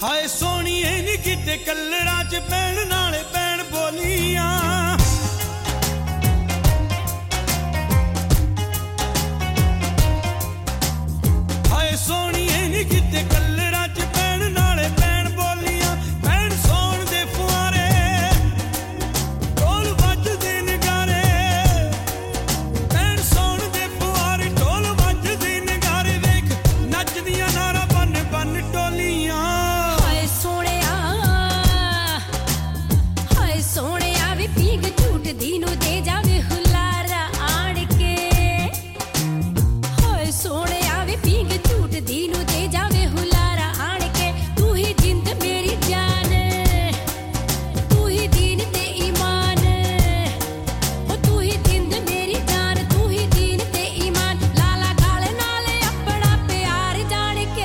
ਹਾਏ ਸੋਹਣੀਏ ਨੀ ਕਿਤੇ ਕਲਰਾਂ 'ਚ ਪੈਣ ਨਾਲੇ ਪੈਣ ਬੋਲੀਆਂ ਹਾਏ ਸੋਹਣੀਏ ਨੀ ਕਿਤੇ ਕਲਰਾਂ 'ਚ ਪੈਣ ਨਾਲੇ ਪੈਣ ਬੋਲੀਆਂ ਪੈਣ ਸੌਣ ਦੇ ਫੁਆਰੇ ਢੋਲ ਵੱਜਦੇ ਨਗਾਰੇ ਪੈਣ ਸੌਣ ਦੇ ਫੁਆਰੇ ਢੋਲ ਵੱਜਦੇ ਨਗਾਰੇ ਵੇਖ ਨੱਚਦੀਆਂ ਨਾਰਾ ਬੰਨ ਬੰਨ ਟੋਲੀਆਂ ਸੋਹਣਿਆ ਵੇ ਪੀਂਗ ਝੂਟਦੀ ਨੂੰ ਦੇ ਜਾਵੇ ਹੁਲਾਰਾ ਆਣ ਕੇ ਹੋਏ ਸੋਹਣਿਆ ਵੇ ਪੀਂਗ ਝੂਟਦੀ ਨੂੰ ਦੇ ਜਾਵੇ ਹੁਲਾਰਾ ਆਣ ਕੇ ਤੂੰ ਹੀ ਜਿੰਦ ਮੇਰੀ ਜਾਨ ਤੂੰ ਹੀ ਦੀਨ ਤੇ ਈਮਾਨ ਉਹ ਤੂੰ ਹੀ ਜਿੰਦ ਮੇਰੀ ਜਾਨ ਤੂੰ ਹੀ ਦੀਨ ਤੇ ਈਮਾਨ ਲਾਲਾ ਗਾਲ ਨਾਲ ਆਪਣਾ ਪਿਆਰ ਜਾਣ ਕੇ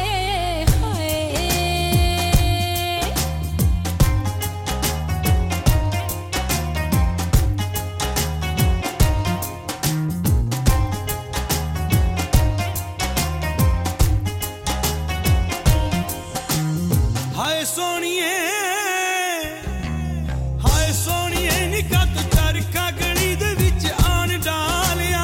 ਹਾਏ ਸੋਹਣੀਏ ਨੀ ਕੱਤ ਚਰਖਾ ਗਲੀ ਦੇ ਵਿੱਚ ਆਣ ਡਾਲਿਆ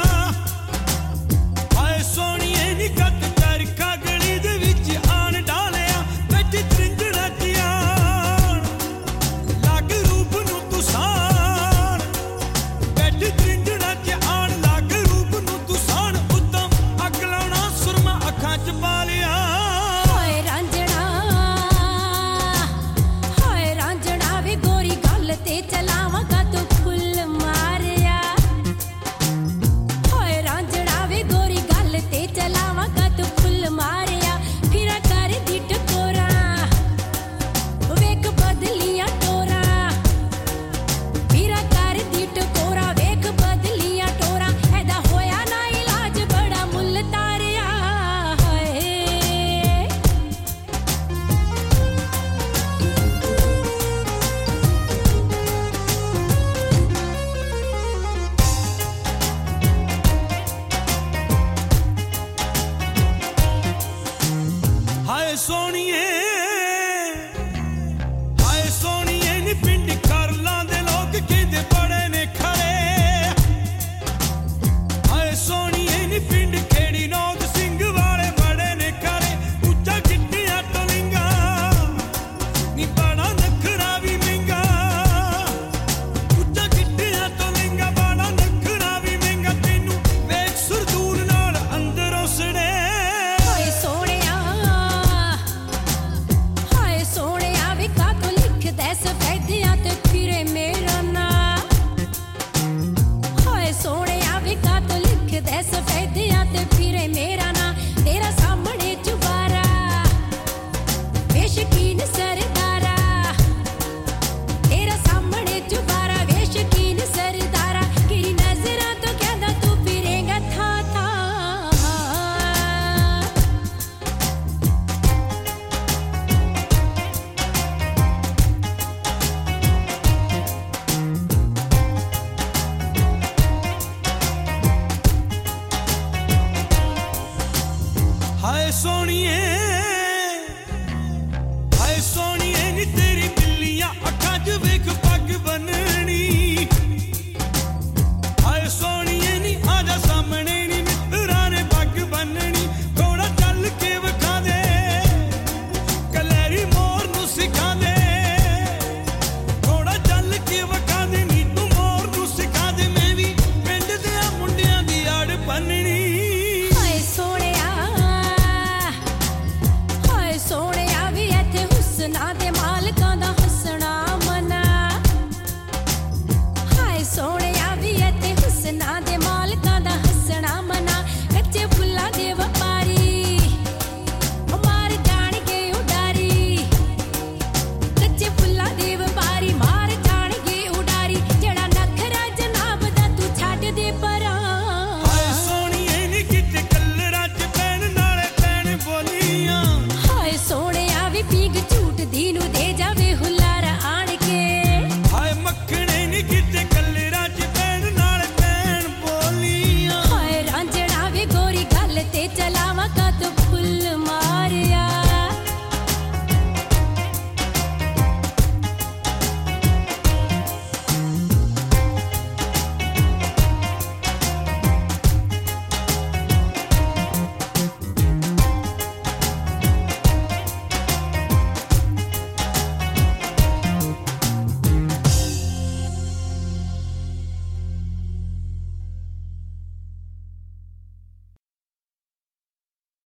ਹਾਏ ਸੋਹਣੀਏ ਨੀ ਕੱਤ ਚਰਖਾ ਗਲੀ ਦੇ ਵਿੱਚ ਆਣ ਡਾਲਿਆ ਵਿੱਚ ਤ੍ਰਿੰਜਣਾ ਧਿਆਨ ਲੱਗ ਰੂਪ ਨੂੰ ਤੂੰ ਸਾਣ ਵਿੱਚ ਤ੍ਰਿੰਜਣਾ ਧਿਆਨ ਲੱਗ ਰੂਪ ਨੂੰ ਤੂੰ ਸਾਣ ਉੱਤਮ ਅੱਗ ਲਾਉਣਾ ਸੁਰਮਾ ਅੱਖਾਂ 'ਚ ਪਾ ਲਿਆ ਤੇ ਚਲਾਵਾਂਗਾ ਤੂੰ ਫੁੱਲ ਮਾਰਿਆ ਹੋਏ ਰਾਂਝਣਾ ਵੇ ਗੋਰੀ ਗੱਲ ਤੇ ਚਲਾਵਾਂਗਾ ਤੂੰ ਫੁੱਲ ਮਾਰਿਆ ਫਿਰਾਂ ਕਰਦੀ ਟਕੋਰਾ ਵੇਖ ਬਦਲੀਆਂ ਟੋਰਾ ਫਿਰਾਂ ਕਰਦੀ ਟਕੋਰਾ ਵੇਖ ਬਦਲੀਆਂ ਟੋਰਾ ਐਦਾ ਹੋਇਆ ਨਾ ਇਲਾਜ ਬੜਾ ਮੁੱਲ ਤਾਰਿਆ ਹਾਏ ਸੋਹਣੀਏ ਨੀ ਪਿੰਡ ਕਰਲਾਂ ਦੇ ਲੋਕ ਕਹਿੰਦੇ ਬੜੇ ਨੇ ਖੜੇ ਹਾਏ ਸੋਹਣੀਏ ਨੀ ਪਿੰਡ ਖੇੜੀ ਨੌਤ ਸਿੰਘ ਵਾਲੇ ਬੜੇ ਨੇ ਖੜੇ ਉੱਚਾ ਕਿੱਟਿਆ ਟੋਲਿੰਗਾ ਨੀ ਬੜਾ ਨਖਰਾ ਵੀ ਮਹਿੰਗਾ ਉੱਚਾ ਕਿੱਟਿਆ ਟੋਲਿੰਗਾ ਬੜਾ ਨਖਰਾ ਵੀ ਮਹਿੰਗਾ ਤੈਨੂੰ ਵੇਖ ਸੁਰਦੂਰ ਨਾਲ ਅੰਦਰੋਂ ਸੜੇ ਸੋਹਣਿਆ ਵੇ ਕਾਤੋਂ ਲਿਖਦਾ ਸਫੈਦਿਆਂ ਤੇ ਫਿਰੇ ਮੇਰਾ ਨਾਂ ਹੋਏ ਸੋਹਣਿਆ ਵੇ ਕਾਤੋਂ ਲਿਖਦਾ ਸਫੈਦਿਆਂ ਤੇ ਫਿਰੇ ਮੇਰਾ ਨਾਂ ਤੇਰਾ ਸਾਹਮਣੇ ਚੁਬਾਰਾ ਬੇਸ਼ਕੀਨ ਸਰ